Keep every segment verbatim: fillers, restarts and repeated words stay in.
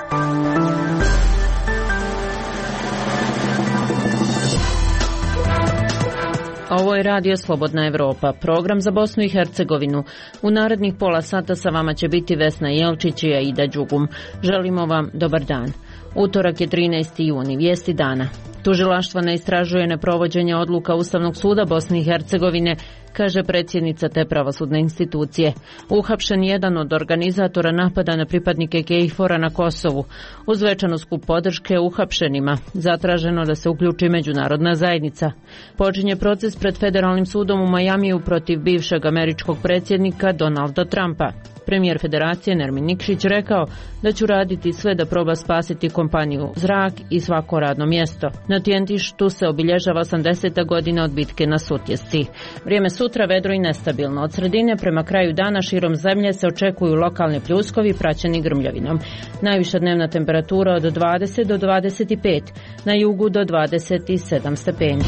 Ovo je Radio Slobodna Evropa, program za Bosnu i Hercegovinu. U narednih pola sata sa vama će biti Vesna Jelčić i Aida Đugum. Želimo vam dobar dan. Utorak je trinaesti juni, vijesti dana. Tužilaštvo ne istražuje neprovođenje odluka Ustavnog suda Bosne i Hercegovine, kaže predsjednica te pravosudne institucije. Uhapšen jedan od organizatora napada na pripadnike K F O R-a na Kosovu. Uz večanu skup podrške uhapšenima zatraženo da se uključi međunarodna zajednica. Počinje proces pred federalnim sudom u Majamiju protiv bivšeg američkog predsjednika Donalda Trumpa. Premijer Federacije Nermin Nikšić rekao da će raditi sve da proba spasiti kompaniju Zrak i svako radno mjesto. Na Tjentištu se obilježava osamdeseta godina od bitke na Sutjesci. Vrijeme sutra vedro i nestabilno. Od sredine prema kraju dana širom zemlje se očekuju lokalni pljuskovi praćeni grmljavinom. Najviša dnevna temperatura od dvadeset do dvadeset pet, na jugu do dvadeset sedam stepeni.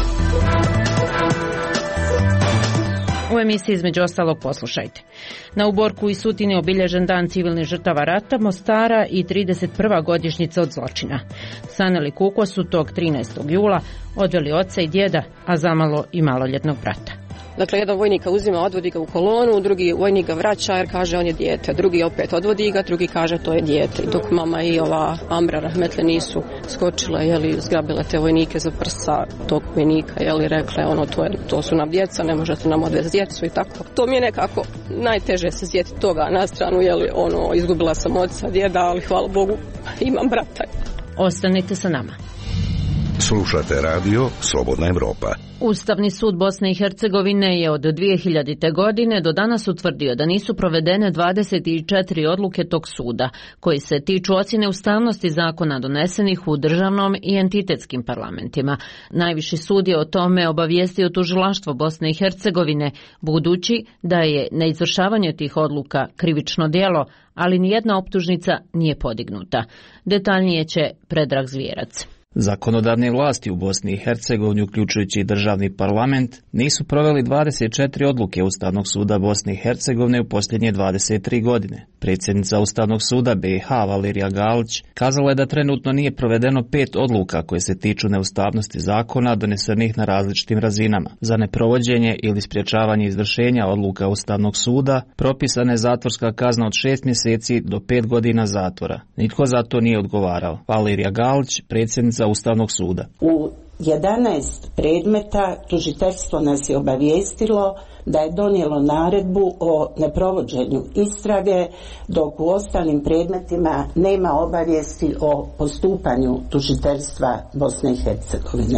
U emisiji između ostalog poslušajte. Na Uborku i Sutini obilježen dan civilnih žrtava rata, Mostara i trideset prva godišnjica od zločina. Saneli Kuko su tog trinaestog jula odveli oca i djeda, a zamalo i maloljetnog brata. Dakle, jedan vojnik uzima, odvodi ga u kolonu, drugi vojnik ga vraća jer kaže on je dijete, drugi opet odvodi ga, drugi kaže to je dijete. Dok mama i ova Amra Rahmetle nisu skočile, jeli, zgrabile te vojnike za prsa tog vojnika, jeli, rekle ono to, je, to su nam djeca, ne možete nam odvesti djecu i tako. To mi je nekako najteže se sjetiti toga na stranu, jeli, ono, izgubila sam oca, djeda, ali hvala Bogu imam brata. Ostanite sa nama. Slušate radio Slobodna Evropa. Ustavni sud Bosne i Hercegovine je od dvije hiljadite. godine do danas utvrdio da nisu provedene dvadeset četiri odluke tog suda, koji se tiču ocjene ustavnosti zakona donesenih u državnom i entitetskim parlamentima. Najviši sud je o tome obavijestio tužilaštvo Bosne i Hercegovine, budući da je neizvršavanje tih odluka krivično djelo, ali nijedna optužnica nije podignuta. Detaljnije će Predrag Zvijerac. Zakonodavne vlasti u Bosni i Hercegovini, uključujući i državni parlament, nisu proveli dvadeset četiri odluke Ustavnog suda Bosne i Hercegovine u posljednje dvadeset tri godine. Predsjednica Ustavnog suda B i H Valerija Galić kazala je da trenutno nije provedeno pet odluka koje se tiču neustavnosti zakona donesenih na različitim razinama. Za neprovođenje ili sprječavanje izvršenja odluka Ustavnog suda propisana je zatvorska kazna od šest mjeseci do pet godina zatvora. Nitko za to nije odgovarao. Valerija Galić, predsjednica Ustavnog suda. U jedanaest predmeta tužiteljstvo nas je obavijestilo da je donijelo naredbu o neprovođenju istrage, dok u ostalim predmetima nema obavijesti o postupanju tužiteljstva Bosne i Hercegovine.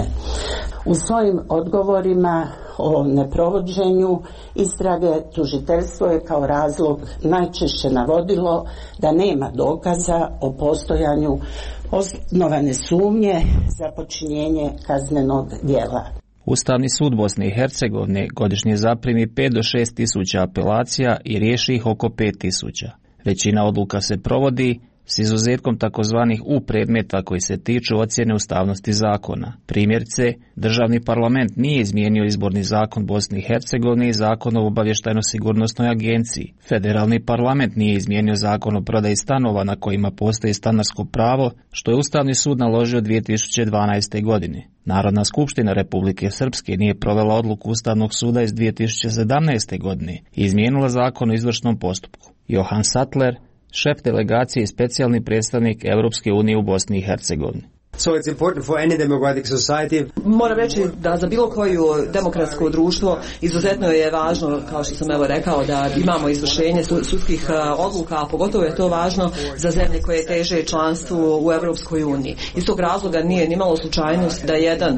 U svojim odgovorima o neprovođenju istrage tužiteljstvo je kao razlog najčešće navodilo da nema dokaza o postojanju osnovane sumnje za počinjenje kaznenog djela. Ustavni sud Bosne i Hercegovine godišnje zaprimi pet do šest tisuća apelacija i riješi ih oko pet tisuća. Većina odluka se provodi s izuzetkom takozvanih U predmeta koji se tiču ocjene ustavnosti zakona. Primjerice, državni parlament nije izmijenio izborni zakon Bosne i Hercegovine i zakon o obavještajno-sigurnosnoj agenciji. Federalni parlament nije izmijenio zakon o prodaji stanova na kojima postoji stanarsko pravo, što je Ustavni sud naložio dvije tisuće dvanaeste. godine. Narodna skupština Republike Srpske nije provela odluku Ustavnog suda iz dvije tisuće sedamnaeste. godine i izmijenila zakon o izvršnom postupku. Johan Sattler, šef delegacije i specijalni predstavnik Europske unije u Bosni i Hercegovini. So it's important for any democratic society. Moram reći da za bilo koju demokratsko društvo izuzetno je važno, kao što sam evo rekao, da imamo izvršenje sudskih odluka, a pogotovo je to važno za zemlje koje teže članstvu u Europskoj uniji. Iz tog razloga nije nimalo slučajnost da jedan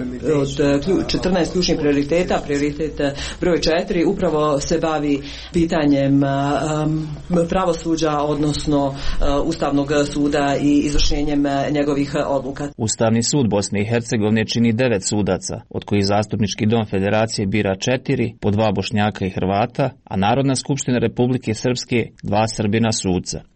od četrnaest ključnih prioriteta, prioritet broj četiri, upravo se bavi pitanjem pravosuđa, odnosno Ustavnog suda i izvršenjem njegovih odluka. Ustavni sud Bosne i Hercegovine čini devet sudaca, od kojih Zastupnički dom Federacije bira četiri, po dva Bošnjaka i Hrvata, a Narodna skupština Republike Srpske dva Srbina suca.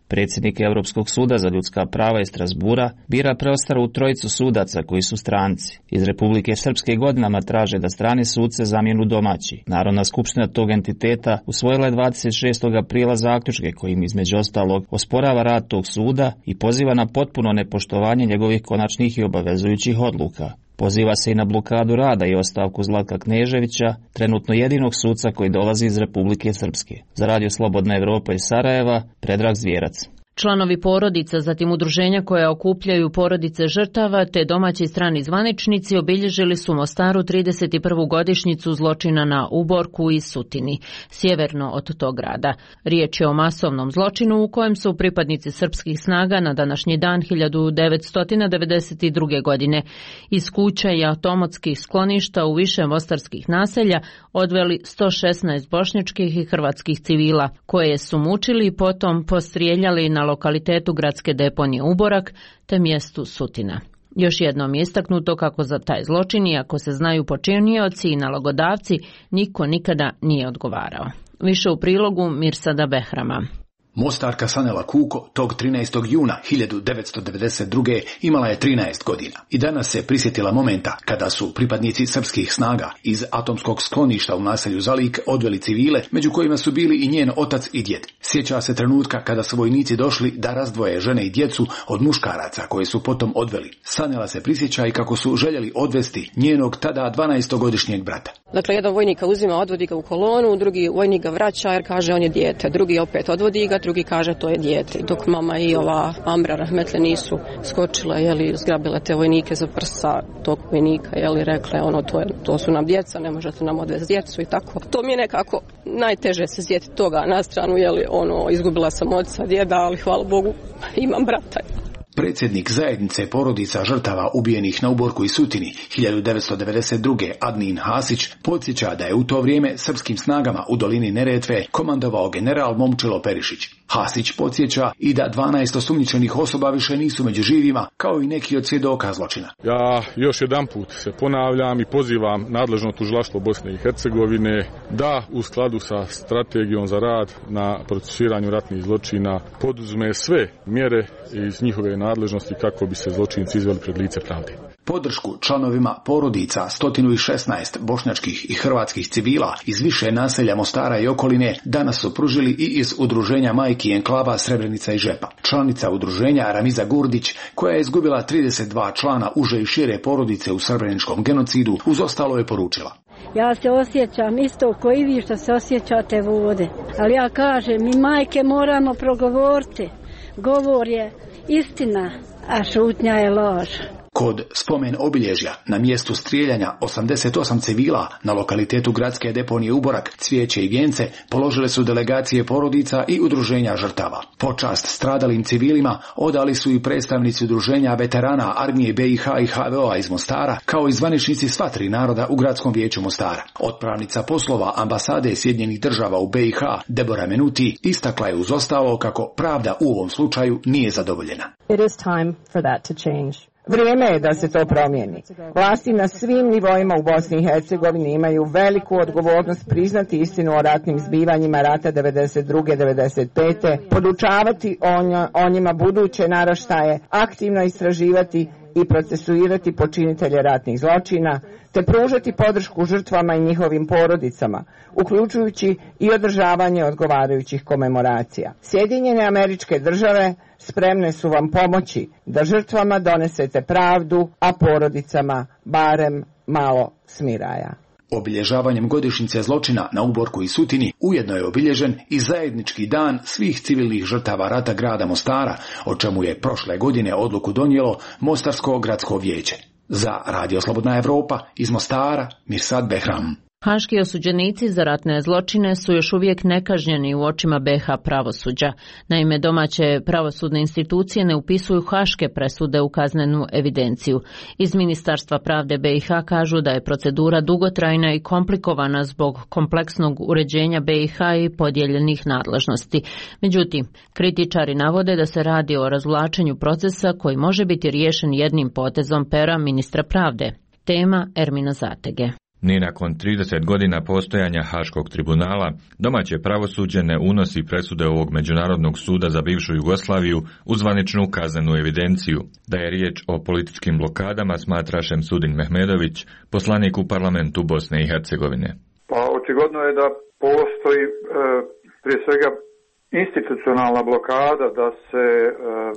Predsjednik Europskog suda za ljudska prava iz Strasbura bira preostalu trojicu sudaca koji su stranci. Iz Republike Srpske godinama traže da strani sudce zamijenu domaći. Narodna skupština tog entiteta usvojila je dvadeset šestog aprila zaključke kojim između ostalog osporava rad tog suda i poziva na potpuno nepoštovanje njegovih konačnih i obavezujućih odluka. Poziva se i na blokadu rada i ostavku Zlatka Kneževića, trenutno jedinog suca koji dolazi iz Republike Srpske. Za Radio Slobodna Evropa iz Sarajeva, Predrag Zvijerac. Članovi porodica, zatim udruženja koja okupljaju porodice žrtava te domaći i strani zvaničnici obilježili su u Mostaru trideset prvu godišnjicu zločina na Uborku i Sutini, sjeverno od tog grada. Riječ je o masovnom zločinu u kojem su pripadnici srpskih snaga na današnji dan hiljadu devetsto devedeset druge. godine iz kuća i automatskih skloništa u više mostarskih naselja odveli sto šesnaest bošnjačkih i hrvatskih civila, koje su mučili i potom postrijeljali na lokalitetu gradske deponije Uborak te mjestu Sutina. Još jednom je istaknuto kako za taj zločin, iako se znaju počinioci i nalogodavci, niko nikada nije odgovarao. Više u prilogu Mirsada Behrama. Mostarka Sanela Kuko tog trinaestog juna hiljadu devetsto devedeset druge. imala je trinaest godina i danas se prisjetila momenta kada su pripadnici srpskih snaga iz atomskog skloništa u naselju Zalik odveli civile, među kojima su bili i njen otac i djed. Sjeća se trenutka kada su vojnici došli da razdvoje žene i djecu od muškaraca koje su potom odveli. Sanela se prisjeća i kako su željeli odvesti njenog tada dvanaestogodišnjeg brata. Dakle, jedan vojnik uzima, odvodi ga u kolonu, drugi vojnik ga vraća jer kaže on je dijete, drugi opet odvodi ga, drugi kaže to je dijete. Dok mama i ova Ambra rahmetle nisu skočile, jeli, zgrabile te vojnike za prsa tog vojnika, jeli, rekle ono to, je, to su nam djeca, ne možete nam odvesti djecu i tako. To mi je nekako najteže se sjetiti toga na stranu, jeli, ono, izgubila sam oca, djeda, ali hvala Bogu imam brata. Predsjednik zajednice porodica žrtava ubijenih na Uborku i Sutini hiljadu devetsto devedeset druge. Admin Hasić podsjeća da je u to vrijeme srpskim snagama u dolini Neretve komandovao general Momčilo Perišić. Hasić podsjeća i da dvanaest osumnjičenih osoba više nisu među živima, kao i neki od svjedoka zločina. Ja još jedanput se ponavljam i pozivam nadležno tužilaštvo Bosne i Hercegovine da u skladu sa strategijom za rad na procesuiranju ratnih zločina poduzme sve mjere iz njihove nadležnosti kako bi se zločinci izveli pred lice pravde. Podršku članovima porodica sto šesnaest bošnjačkih i hrvatskih civila iz više naselja Mostara i okoline danas su pružili i iz udruženja majki enklava Srebrenica i Žepa. Članica udruženja Ramiza Gurdić, koja je izgubila trideset dva člana uže i šire porodice u srebreničkom genocidu, uz ostalo je poručila: ja se osjećam isto ko i vi što se osjećate vode, ali ja kažem, mi majke moramo progovoriti. Govor je istina, a šutnja je laž. Kod spomen obilježja na mjestu strijeljanja osamdeset osam civila na lokalitetu gradske deponije Uborak cvijeće i vijence položile su delegacije porodica i udruženja žrtava. Počast stradalim civilima odali su i predstavnici udruženja veterana armije B i H i H V O-a iz Mostara, kao i zvaničnici sva tri naroda u gradskom vijeću Mostara. Otpravnica poslova ambasade Sjedinjenih država u B i H Debora Menuti istakla je uz ostalo kako pravda u ovom slučaju nije zadovoljena. It is time for that to change. Vrijeme je da se to promijeni. Vlasti na svim nivoima u Bosni i Hercegovini imaju veliku odgovornost priznati istinu o ratnim zbivanjima rata devedeset druge devedeset pete, podučavati o njima buduće naraštaje, aktivno istraživati i procesuirati počinitelje ratnih zločina, te pružati podršku žrtvama i njihovim porodicama, uključujući i održavanje odgovarajućih komemoracija. Sjedinjene Američke Države spremne su vam pomoći da žrtvama donesete pravdu, a porodicama barem malo smiraja. Obilježavanjem godišnjice zločina na Uborku i Sutini ujedno je obilježen i zajednički dan svih civilnih žrtava rata grada Mostara, o čemu je prošle godine odluku donijelo Mostarsko gradsko vijeće. Za Radio Slobodna Evropa iz Mostara, Mirsad Behram. Haški osuđenici za ratne zločine su još uvijek nekažnjeni u očima B H pravosuđa. Naime, domaće pravosudne institucije ne upisuju haške presude u kaznenu evidenciju. Iz Ministarstva pravde B i H kažu da je procedura dugotrajna i komplikovana zbog kompleksnog uređenja B i H i podijeljenih nadležnosti. Međutim, kritičari navode da se radi o razvlačenju procesa koji može biti riješen jednim potezom pera ministra pravde. Tema Ermina Zatege. Ni nakon trideset godina postojanja Haškog tribunala, domaće pravosuđe ne unosi presude ovog Međunarodnog suda za bivšu Jugoslaviju u zvaničnu kaznenu evidenciju. Da je riječ o političkim blokadama, smatra Šemsudin Mehmedović, poslanik u parlamentu Bosne i Hercegovine. Pa očigledno je da postoji e, prije svega institucionalna blokada da se e,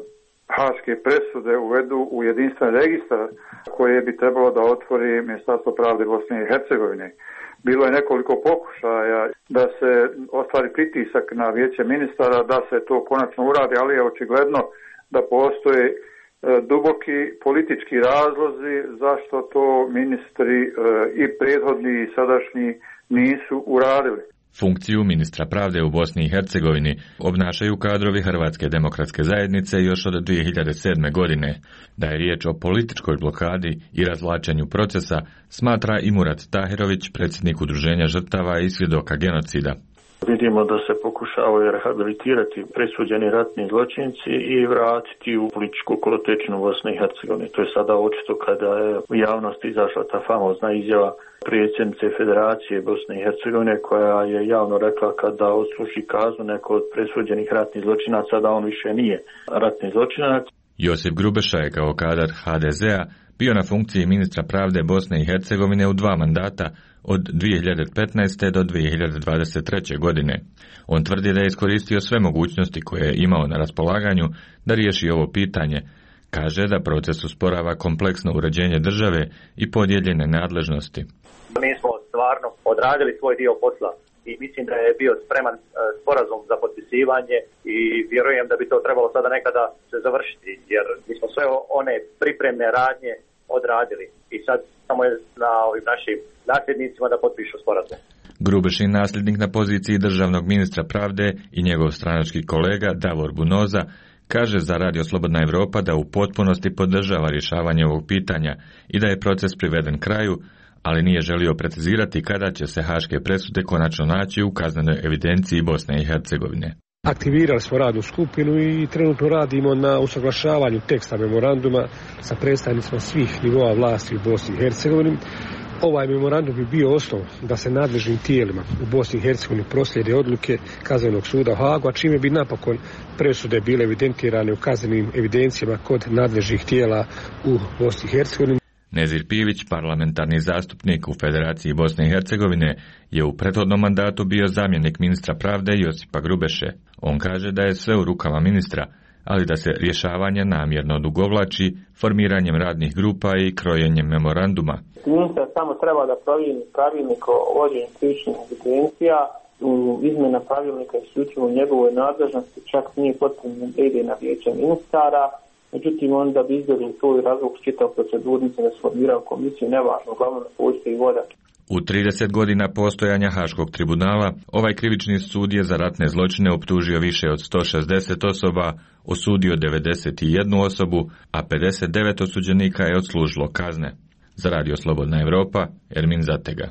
haške presude uvedu u jedinstven registar koje bi trebalo da otvori Ministarstvo pravde Bosne i Hercegovine. Bilo je nekoliko pokušaja da se ostvari pritisak na vijeće ministara da se to konačno uradi, ali je očigledno da postoje e, duboki politički razlozi zašto to ministri e, i prethodni i sadašnji nisu uradili. Funkciju ministra pravde u Bosni i Hercegovini obnašaju kadrovi Hrvatske demokratske zajednice još od dvije hiljade sedme. godine. Da je riječ o političkoj blokadi i razvlačenju procesa, smatra i Murat Tahirović, predsjednik Udruženja žrtava i svjedoka genocida. Vidimo da se pokušavaju rehabilitirati presuđeni ratni zločinci i vratiti u političku kolotečinu Bosne i Hercegovine. To je sada očito kada je u javnosti izašla ta famozna izjava predsjednice Federacije Bosne i Hercegovine koja je javno rekla kada odsluži kaznu neko od presuđenih ratnih zločinaca da on više nije ratni zločinac. Josip Grubeša je kao kadar ha de zea bio na funkciji ministra pravde Bosne i Hercegovine u dva mandata od dvije hiljade petnaeste. do dvije hiljade dvadeset treće. godine. On tvrdi da je iskoristio sve mogućnosti koje je imao na raspolaganju da riješi ovo pitanje. Kaže da proces usporava kompleksno uređenje države i podijeljene nadležnosti. Mi smo stvarno odradili svoj dio posla i mislim da je bio spreman sporazum za potpisivanje i vjerujem da bi to trebalo sada nekada se završiti, jer mi smo sve one pripremne radnje odradili i sad samo je na ovim našim nasljednicima da potpišu sporazum. Grubešin, nasljednik na poziciji državnog ministra pravde, i njegov stranački kolega Davor Bunoza kaže za Radio Slobodna Evropa da u potpunosti podržava rješavanje ovog pitanja i da je proces priveden kraju, ali nije želio precizirati kada će se haške presude konačno naći u kaznenoj evidenciji Bosne i Hercegovine. Aktivirali smo radnu skupinu i trenutno radimo na usaglašavanju teksta memoranduma sa predstavnicima svih nivoa vlasti u Bosni i Hercegovini. Ovaj memorandum bi bio osnov da se nadležnim tijelima u Bosni i Hercegovini proslijede odluke Kaznenog suda u Hagu, a čime bi napokon presude bile evidentirane u kaznenim evidencijama kod nadležnih tijela u Bosni i Hercegovini. Nezir Pivić, parlamentarni zastupnik u Federaciji Bosne i Hercegovine, je u prethodnom mandatu bio zamjenik ministra pravde Josipa Grubeše. On kaže da je sve u rukama ministra, ali da se rješavanje namjerno odugovlači formiranjem radnih grupa i krojenjem memoranduma. Ministar samo treba da provjeri pravilnik o vođenju krivičnih evidencija, u izmjena pravilnika isključivo u njegovoj nadležnosti, čak nije potrebno da ide na vijeće ministara. Međutim, onda bi izbjegli svoj razlog čitav procedurnice da sformirao komisiju, nevažno, uglavnom da postoji voda. U trideset godina postojanja Haškog tribunala, ovaj krivični sud je za ratne zločine optužio više od sto šezdeset osoba, osudio devedeset jednu osobu, a pedeset devet osuđenika je odslužilo kazne. Za Radio Slobodna Evropa, Ermin Zatega.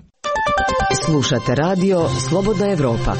Slušate Radio Slobodna Evropa.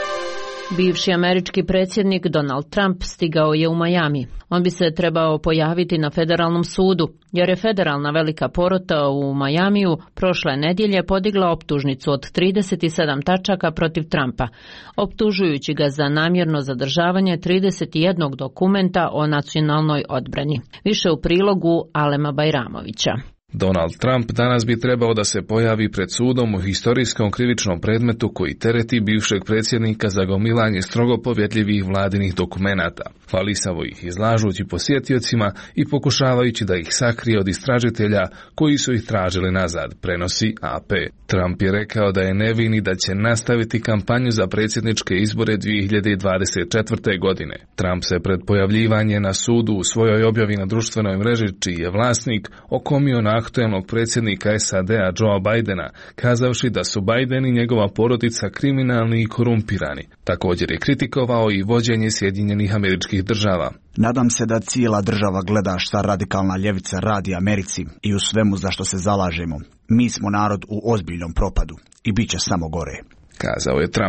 Bivši američki predsjednik Donald Trump stigao je u Miami. On bi se trebao pojaviti na federalnom sudu, jer je federalna velika porota u Miamiju prošle nedjelje podigla optužnicu od trideset sedam tačaka protiv Trumpa, optužujući ga za namjerno zadržavanje trideset jednog dokumenta o nacionalnoj odbrani. Više u prilogu Alema Bajramovića. Donald Trump danas bi trebao da se pojavi pred sudom u historijskom krivičnom predmetu koji tereti bivšeg predsjednika za gomilanje strogo povjerljivih vladinih dokumenata, hvalisavo ih izlažući posjetiocima i pokušavajući da ih sakrije od istražitelja koji su ih tražili nazad, prenosi A P. Trump je rekao da je nevin i da će nastaviti kampanju za predsjedničke izbore dvije hiljade dvadeset četvrte. godine. Trump se pred pojavljivanje na sudu u svojoj objavi na društvenoj mreži, čiji je vlasnik, okomio na aktuelnog predsjednika S A D-a Joea Bidena, kazavši da su Biden i njegova porodica kriminalni i korumpirani. Također je kritikovao i vođenje Sjedinjenih Američkih Država. Nadam se da cijela država gleda šta radikalna ljevica radi Americi i u svemu za što se zalažemo. Mi smo narod u ozbiljnom propadu i bit će samo gore, kazao je Trump.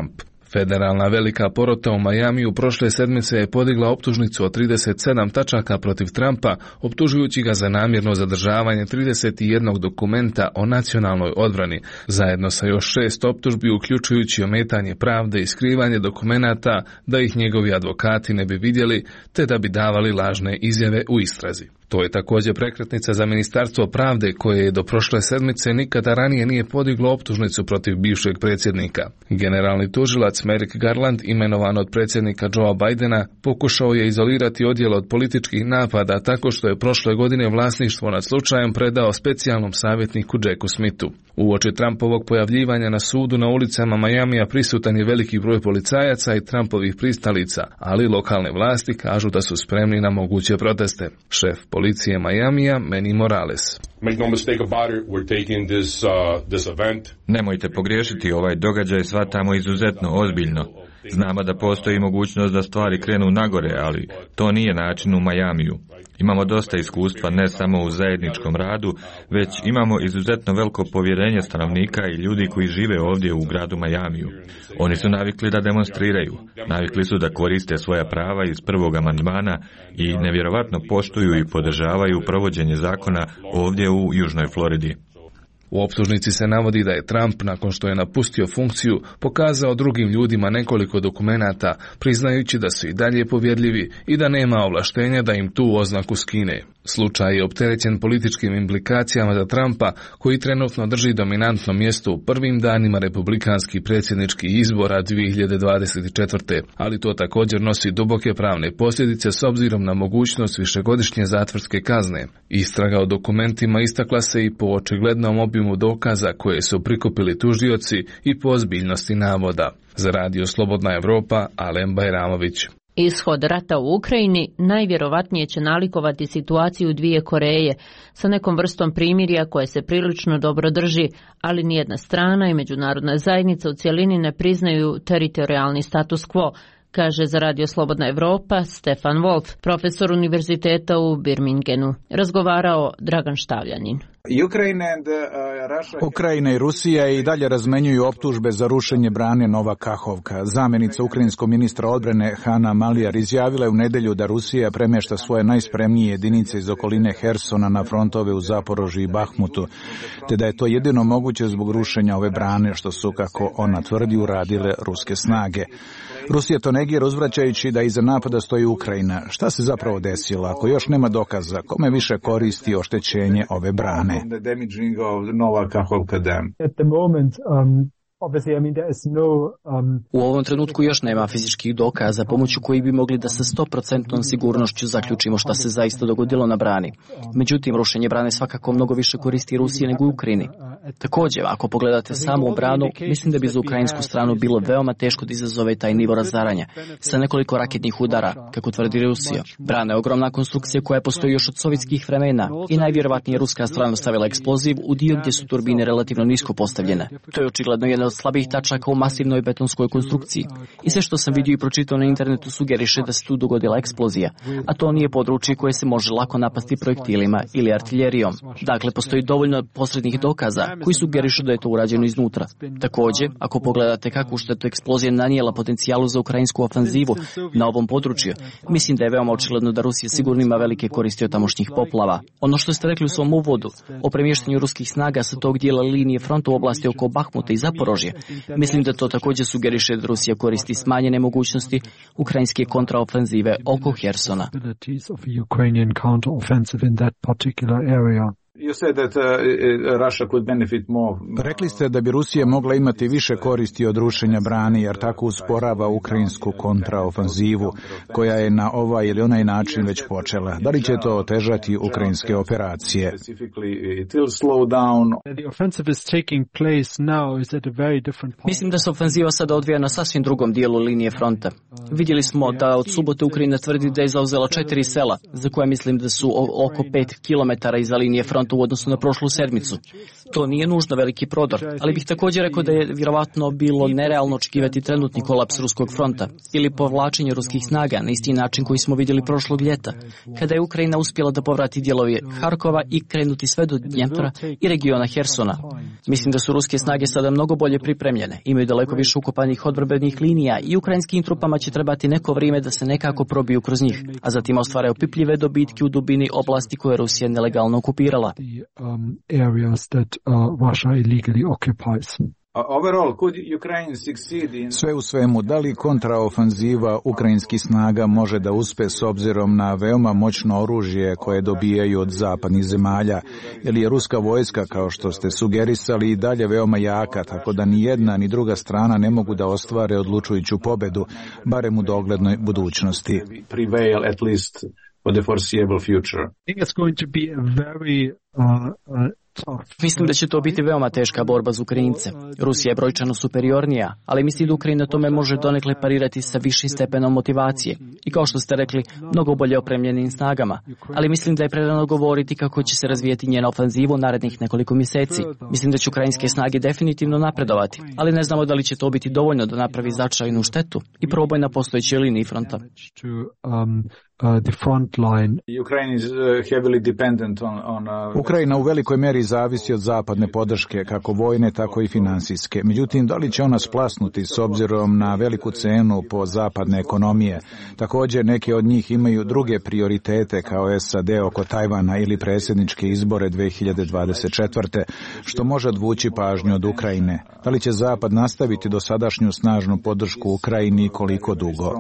Federalna velika porota u Majamiju prošle sedmice je podigla optužnicu od trideset sedam tačaka protiv Trumpa, optužujući ga za namjerno zadržavanje trideset jedan dokumenta o nacionalnoj odbrani, zajedno sa još šest optužbi uključujući ometanje pravde i skrivanje dokumenata da ih njegovi advokati ne bi vidjeli, te da bi davali lažne izjave u istrazi. To je također prekretnica za Ministarstvo pravde koje je do prošle sedmice nikada ranije nije podiglo optužnicu protiv bivšeg predsjednika. Generalni tužilac Merrick Garland, imenovan od predsjednika Joea Bidena, pokušao je izolirati odjel od političkih napada tako što je prošle godine vlasništvo nad slučajem predao specijalnom savjetniku Jacku Smithu. Uoči Trumpovog pojavljivanja na sudu na ulicama Majamija prisutan je veliki broj policajaca i Trumpovih pristalica, ali lokalne vlasti kažu da su spremni na moguće proteste. Šef policije Majamija Manny Morales. Nemojte pogriješiti, ovaj događaj shvatamo izuzetno ozbiljno. Znamo da postoji mogućnost da stvari krenu nagore, ali to nije način u Majamiju. Imamo dosta iskustva ne samo u zajedničkom radu, već imamo izuzetno veliko povjerenje stanovnika i ljudi koji žive ovdje u gradu Majamiju. Oni su navikli da demonstriraju, navikli su da koriste svoja prava iz prvog amandmana i nevjerovatno poštuju i podržavaju provođenje zakona ovdje u Južnoj Floridi. U optužnici se navodi da je Trump, nakon što je napustio funkciju, pokazao drugim ljudima nekoliko dokumenata, priznajući da su i dalje povjerljivi i da nema ovlaštenja da im tu oznaku skine. Slučaj je opterećen političkim implikacijama za Trumpa, koji trenutno drži dominantno mjesto u prvim danima republikanskih predsjedničkih izbora dvije hiljade dvadeset četvrte. Ali to također nosi duboke pravne posljedice s obzirom na mogućnost višegodišnje zatvorske kazne. Istraga o dokumentima istakla se i po očiglednom obimu dokaza koje su prikupili tužioci i po ozbiljnosti navoda. Za Radio Slobodna Evropa, Alen Bajramović. Ishod rata u Ukrajini najvjerovatnije će nalikovati situaciju dvije Koreje sa nekom vrstom primirja koje se prilično dobro drži, ali nijedna strana i međunarodna zajednica u cjelini ne priznaju teritorijalni status quo, kaže za Radio Slobodna Evropa Stefan Wolf, profesor univerziteta u Birmingenu. Razgovarao Dragan Štavljanin. Ukrajina i Rusija i dalje razmenjuju optužbe za rušenje brane Nova Kahovka. Zamjenica ukrajinskog ministra odbrane Hana Maliar izjavila je u nedjelju da Rusija premješta svoje najspremnije jedinice iz okoline Hersona na frontove u Zaporožju i Bahmutu, te da je to jedino moguće zbog rušenja ove brane, što su, kako ona tvrdi, uradile ruske snage. Rusija to negira uzvraćajući da iza napada stoji Ukrajina. Šta se zapravo desilo? Ako još nema dokaza, kome više koristi oštećenje ove brane? U ovom trenutku još nema fizičkih dokaza pomoću koji bi mogli da sa sto posto sigurnošću zaključimo šta se zaista dogodilo na brani. Međutim, rušenje brane svakako mnogo više koristi Rusiji nego Ukrajini. Također, ako pogledate samu branu, mislim da bi za ukrajinsku stranu bilo veoma teško da izazove taj nivo razaranja sa nekoliko raketnih udara, kako tvrdi Rusija. Brana je ogromna konstrukcija koja postoji još od sovjetskih vremena i najvjerovatnije ruska strana stavila eksploziv u dio gdje su turbine relativno nisko postavljene. To je očigledno jedna od slabih tačaka u masivnoj betonskoj konstrukciji. I sve što sam vidio i pročitao na internetu sugeriše da se tu dogodila eksplozija, a to nije područje koje se može lako napasti projektilima ili artiljerijom. Dakle, postoji dovoljno posrednih dokaza koji sugerišu da je to urađeno iznutra. Također, ako pogledate kakvu štetu eksplozija nanijela potencijalu za ukrajinsku ofanzivu na ovom području, mislim da je veoma očigledno da Rusija sigurno ima velike koristi od tamošnjih poplava. Ono što ste rekli u svom uvodu o premještanju ruskih snaga sa tog dijela linije fronta u oblasti oko Bahmuta i Zaporožja, mislim da to također sugeriše da Rusija koristi smanjene mogućnosti ukrajinske kontraofanzive oko Hersona. Rekli ste da bi Rusija mogla imati više koristi od rušenja brane, jer tako usporava ukrajinsku kontraofanzivu, koja je na ovaj ili onaj način već počela. Da li će to otežati ukrajinske operacije? Mislim da se ofanziva sada odvija na sasvim drugom dijelu linije fronta. Vidjeli smo da od subote Ukrajina tvrdi da je zauzela četiri sela, za koje mislim da su oko pet kilometara iza linije fronta. fronta u odnosu na prošlu sedmicu. To nije nužno veliki prodor, ali bih također rekao da je vjerovatno bilo nerealno očekivati trenutni kolaps ruskog fronta ili povlačenje ruskih snaga na isti način koji smo vidjeli prošlog ljeta, kada je Ukrajina uspjela da povrati dijelove Harkova i krenuti sve do Dnjepra i regiona Hersona. Mislim da su ruske snage sada mnogo bolje pripremljene, imaju daleko više ukopanih odbrambenih linija i ukrajinskim trupama će trebati neko vrijeme da se nekako probiju kroz njih, a zatim ostvaraju opipljive dobitke u dubini oblasti koje Rusija nelegalno okupirala. Sve u svemu, da li kontraofanziva ukrajinskih snaga može da uspe s obzirom na veoma moćno oružje koje dobijaju od zapadnih zemalja, ili je ruska vojska, kao što ste sugerisali, i dalje veoma jaka, tako da ni jedna ni druga strana ne mogu da ostvare odlučujuću pobedu, barem u doglednoj budućnosti. For the foreseeable future. I think it's going to be a very uh, uh, Mislim da će to biti veoma teška borba za Ukrajince. Rusija je brojčano superiornija, ali mislim da Ukrajina tome može donekle parirati sa višim stepenom motivacije i, kao što ste rekli, mnogo bolje opremljenim snagama. Ali mislim da je prerano govoriti kako će se razvijeti njena ofanziva u narednih nekoliko mjeseci. Mislim da će ukrajinske snage definitivno napredovati, ali ne znamo da li će to biti dovoljno da napravi značajnu štetu i proboj na postojećoj liniji fronta. Ukrajina u velikoj mjeri zavisi od zapadne podrške, kako vojne, tako i finansijske. Međutim, da li će ona splasnuti s obzirom na veliku cenu po zapadne ekonomije? Također, neke od njih imaju druge prioritete kao S A D oko Tajvana ili predsjedničke izbore dvije hiljade dvadeset četvrte. što može odvući pažnju od Ukrajine. Da li će Zapad nastaviti dosadašnju snažnu podršku Ukrajini koliko dugo?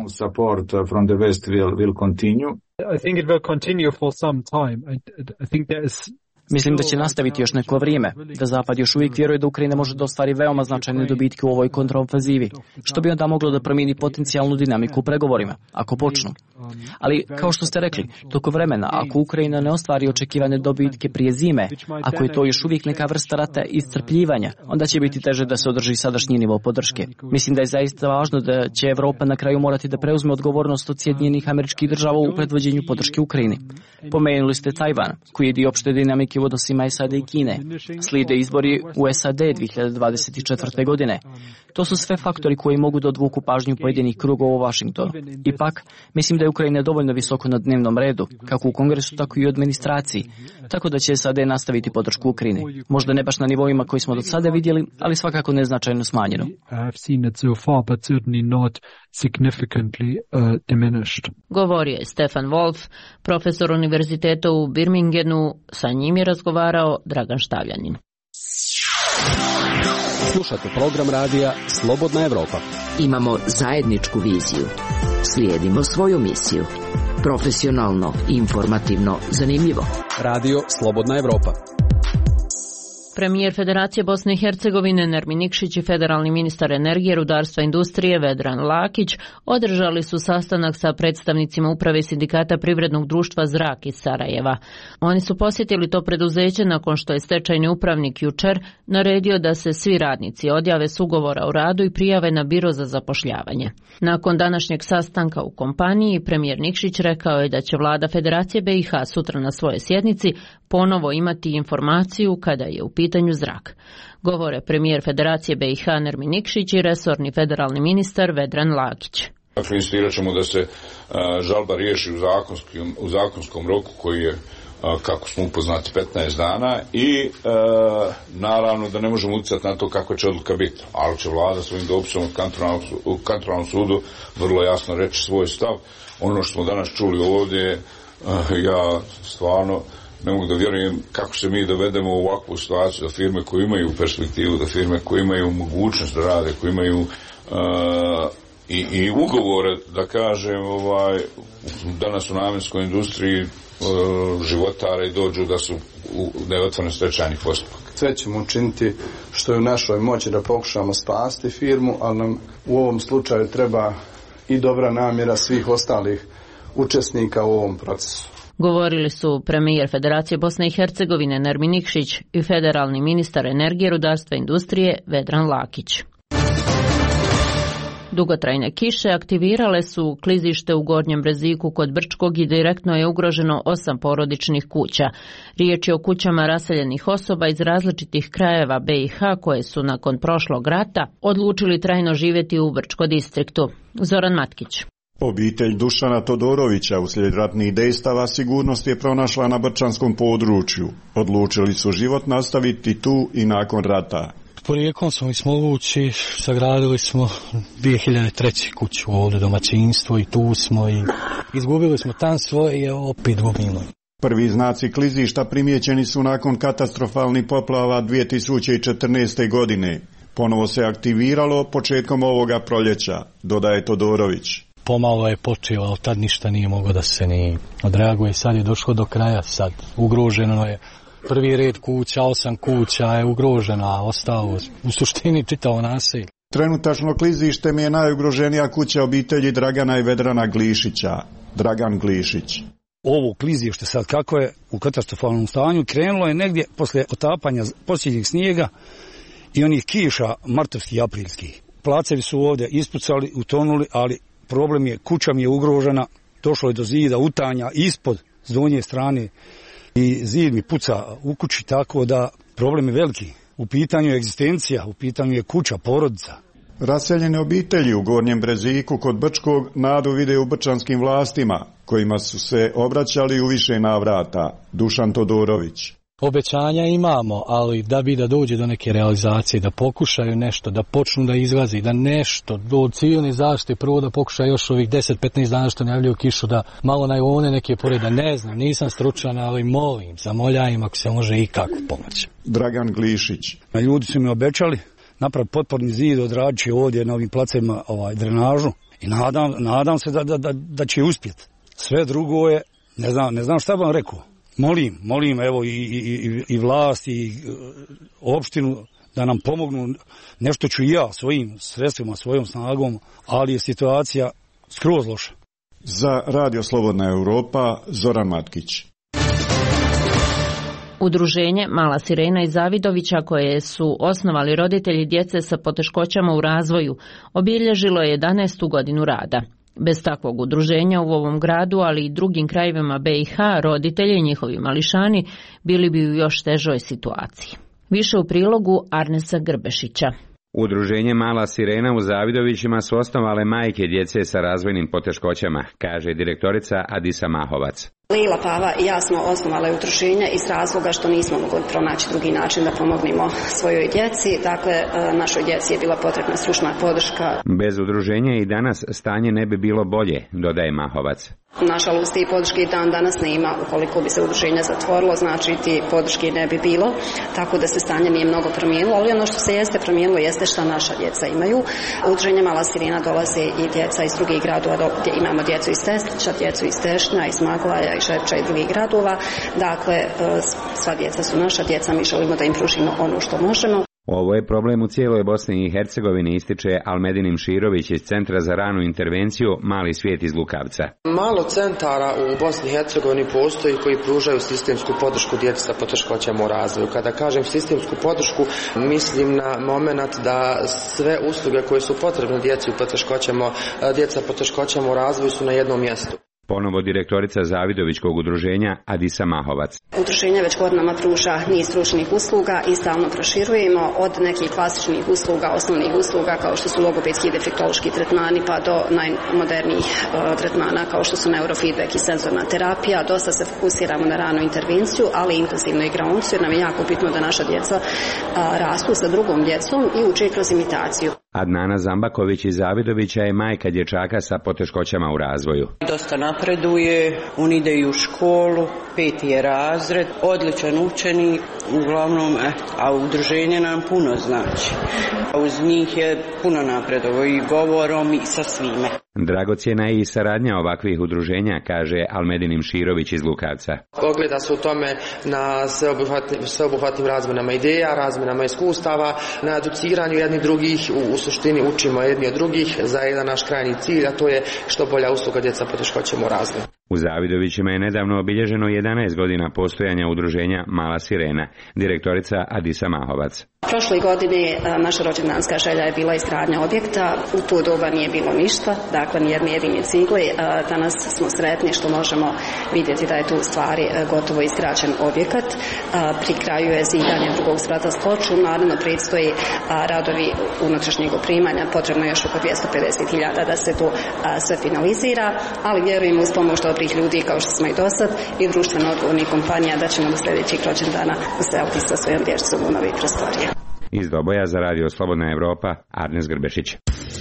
I think it will continue for some time. I, I think there is Mislim da će nastaviti još neko vrijeme, da Zapad još uvijek vjeruje da Ukrajina može da ostvari veoma značajne dobitke u ovoj kontraofanzivi, što bi onda moglo da promijeni potencijalnu dinamiku u pregovorima, ako počnu. Ali, kao što ste rekli, toko vremena, ako Ukrajina ne ostvari očekivane dobitke prije zime, ako je to još uvijek neka vrsta rata iscrpljivanja, onda će biti teže da se održi sadašnji nivo podrške. Mislim da je zaista važno da će Evropa na kraju morati da preuzme odgovornost od Sjedinjenih Američkih Država u predvođenju podrške Ukrajini. Pomenuli ste Tajvan, koji je dio opšte dinamike u odnosima S A D i Kine. Slijede izbori u S A D dvije hiljade dvadeset četvrte. godine. To su sve faktori koji mogu da odvuku pažnju pojedinih krugova u Vašingtonu. Ipak, mislim da je Ukrajina dovoljno visoko na dnevnom redu, kako u Kongresu, tako i u administraciji, tako da će S A D nastaviti podršku Ukrajini. Možda ne baš na nivoima koji smo do sada vidjeli, ali svakako neznačajno smanjeno. Govorio je Stefan Wolf, profesor univerziteta u Birmingenu. Sa njim je razgovarao Dragan Štavljanin. Slušate program radija Slobodna Evropa. Imamo zajedničku viziju. Slijedimo svoju misiju. Profesionalno, informativno, zanimljivo. Radio Slobodna Evropa. Premijer Federacije Bosne i Hercegovine Nermin Nikšić i federalni ministar energije, rudarstva i industrije Vedran Lakić održali su sastanak sa predstavnicima uprave sindikata Privrednog društva Zrak iz Sarajeva. Oni su posjetili to preduzeće nakon što je stečajni upravnik jučer naredio da se svi radnici odjave s ugovora o radu i prijave na biro za zapošljavanje. Nakon današnjeg sastanka u kompaniji, premijer Nikšić rekao je da će vlada Federacije B i H sutra na svojoj sjednici ponovo imati informaciju kada je u pitanju zrak. Govore premijer Federacije B i H Nermin Nikšić i resorni federalni ministar Vedran Lakić. Dakle, insistirat ćemo da se a, žalba riješi u zakonskom, u zakonskom roku koji je, a, kako smo upoznati, petnaest dana i a, naravno da ne možemo utjecati na to kako će odluka biti, ali će vlada svojim dopisom u kantonalnom sudu vrlo jasno reći svoj stav. Ono što smo danas čuli ovdje, a, ja stvarno ne mogu da vjerujem kako se mi dovedemo u ovakvu situaciju, da firme koje imaju perspektivu, da firme koje imaju mogućnost da rade, koje imaju uh, i, i ugovore, da kažem, ovaj, danas u namjenskoj industriji uh, životare i dođu da su u neotvoren stečajni postupak. Sve ćemo učiniti što je u našoj moći da pokušamo spasiti firmu, ali nam u ovom slučaju treba i dobra namjera svih ostalih učesnika u ovom procesu. Govorili su premijer Federacije Bosne i Hercegovine Nermin Nikšić i federalni ministar energije, rudarstva i industrije Vedran Lakić. Dugotrajne kiše aktivirale su klizište u Gornjem Breziku kod Brčkog i direktno je ugroženo osam porodičnih kuća. Riječ je o kućama raseljenih osoba iz različitih krajeva B i H koje su nakon prošlog rata odlučili trajno živjeti u Brčko distriktu. Zoran Matkić. Obitelj Dušana Todorovića uslijed ratnih dejstava sigurnost je pronašla na brčanskom području. Odlučili su život nastaviti tu i nakon rata. Porijeklom smo iz Mogući, sagradili smo dvije hiljade treće kuću ovdje, domaćinstvo i tu smo i izgubili smo tam svoje i opet gubimo. Prvi znaci klizišta primijećeni su nakon katastrofalnih poplava dvije tisuće četrnaeste. godine. Ponovo se aktiviralo početkom ovoga proljeća, dodaje Todorović. Pomalo je počelo, ali tad ništa nije moglo da se ni odreaguje. Sad je došlo do kraja, sad ugroženo je. Prvi red kuća, osam kuća je ugroženo, a ostalo u suštini čitavo naselje. Trenutačno klizištem je najugroženija kuća obitelji Dragana i Vedrana Glišića. Dragan Glišić. Ovo klizište sad kako je u katastrofalnom stanju krenulo je negdje posle otapanja posljednjeg snijega i onih kiša martovskih i aprilskih. Placevi su ovdje ispucali, utonuli, ali problem je, kuća mi je ugrožena, došlo je do zida, utanja ispod s donje strane i zid mi puca u kući, tako da problem je veliki. U pitanju je egzistencija, u pitanju je kuća, porodica. Raseljene obitelji u Gornjem Breziku kod Brčkog nadu vide u brčanskim vlastima, kojima su se obraćali u više navrata. Dušan Todorović. Obećanja imamo, ali da bi da dođe do neke realizacije, da pokušaju nešto, da počnu da izlazi, da nešto, do civilne zaštite, prvo da pokušaju još ovih deset do petnaest dana što najavljuju kišu, da malo najone neke poreda, ne znam, nisam stručan, ali molim, zamoljajim ako se može i kako pomoći. Dragan Glišić. Ljudi su mi obećali napraviti potporni zid, odradit će ovdje na ovim placevima ovaj, drenažu i nadam, nadam se da, da, da, da će uspjeti. Sve drugo je, ne znam, ne znam šta vam rekao. Molim, molim evo i, i, i vlast i opštinu da nam pomognu, nešto ću i ja svojim sredstvima, svojom snagom, ali je situacija skroz loša. Za Radio Slobodna Europa, Zoran Matkić. Udruženje Mala sirena iz Zavidovića koje su osnovali roditelji djece sa poteškoćama u razvoju obilježilo je jedanaestu godinu rada. Bez takvog udruženja u ovom gradu, ali i drugim krajevima B i H, roditelji i njihovi mališani bili bi u još težoj situaciji. Više u prilogu Arnesa Grbešića. Udruženje Mala sirena u Zavidovićima su osnovale majke djece sa razvojnim poteškoćama, kaže direktorica Adisa Mahovac. Lila Pava i ja smo osnovale udruženje iz razloga što nismo mogli pronaći drugi način da pomognemo svojoj djeci. Dakle, našoj djeci je bila potrebna stručna podrška. Bez udruženja i danas stanje ne bi bilo bolje, dodaje Mahovac. Nažalost, i podrške dan danas nema. Ukoliko bi se udruženje zatvorilo, znači ti podrške ne bi bilo. Tako da se stanje nije mnogo promijenilo, ali ono što se jeste promijenilo jeste šta naša djeca imaju. Udruženje Mala sirena dolaze i djeca iz drugih gradova. Imamo djecu iz Teslića, djecu iz Tešnja, iz Maglaja, iz Šepča i drugih gradova. Dakle, sva djeca su naša djeca, mi želimo da im pružimo ono što možemo. Ovo je problem u cijeloj Bosni i Hercegovini, ističe Almedin Imširović iz Centra za ranu intervenciju Mali svijet iz Lukavca. Malo centara u Bosni i Hercegovini postoji koji pružaju sistemsku podršku djeci sa poteškoćama u razvoju. Kada kažem sistemsku podršku, mislim na moment da sve usluge koje su potrebne djeci u poteškoćama, djeca poteškoćama u razvoju su na jednom mjestu. Ponovo direktorica Zavidovićkog udruženja Adisa Mahovac. Udruženje već godinama pruža niz stručnih usluga i stalno proširujemo od nekih klasičnih usluga, osnovnih usluga kao što su logopedski i defektološki tretmani pa do najmodernijih uh, tretmana kao što su neurofeedback i senzorna terapija. Dosta se fokusiramo na ranu intervenciju, ali i inkluzivnu igraonicu jer nam je jako bitno da naša djeca uh, rastu sa drugom djecom i uče kroz imitaciju. Adnana Zambaković iz Zavidovića je majka dječaka sa poteškoćama u razvoju. Dosta napreduje, on ide i u školu, peti je razred, odličan učenik, uglavnom, a udruženje nam puno znači. Uz njih je puno napredovo i govorom i sa svime. Dragocjena je i saradnja ovakvih udruženja, kaže Almedin Imširović iz Lukavca. Ogleda se u tome na sveobuhvatnim, sveobuhvatnim razmjenama ideja, razmjenama iskustava, na educiranju jednih drugih, u, u suštini učimo jedni od drugih za jedan naš krajnji cilj, a to je što bolja usluga djeca poteškoćama u razvoju. U Zavidovićima je nedavno obilježeno jedanaest godina postojanja udruženja Mala sirena, direktorica Adisa Mahovac. Prošle godine naša rođendanska želja je bila izgradnja objekta, u to doba nije bilo ništa, dakle nijedne jedine cigle. Danas smo sretni što možemo vidjeti da je tu u stvari gotovo izgrađen objekat. Pri kraju je zidanje drugog sprata s ploču, naravno predstoji radovi unutrašnjeg opremanja, potrebno je još oko dvjesto pedeset hiljada da se to sve finalizira, ali vjerujem uz pomoć dobrih ljudi kao što smo i do sad i društveno odgovornih kompanija da ćemo do sljedećih rođendana useliti sa svojom djecom u novi prostorije. Iz Doboja za Radio Slobodna Evropa, Arnes Grbešić.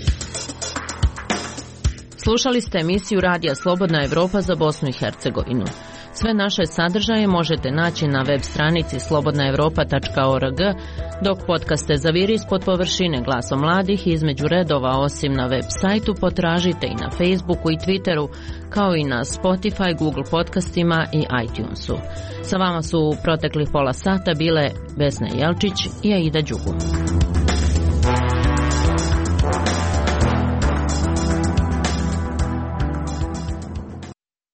Slušali ste emisiju Radija Slobodna Evropa za Bosnu i Hercegovinu. Sve naše sadržaje možete naći na web stranici slobodna evropa tačka org, dok podcaste Zaviri ispod površine Glasom mladih između redova osim na web sajtu potražite i na Facebooku i Twitteru, kao i na Spotify, Google podcastima i iTunesu. Sa vama su u proteklih pola sata bile Vesna Jelčić i Aida Đugum.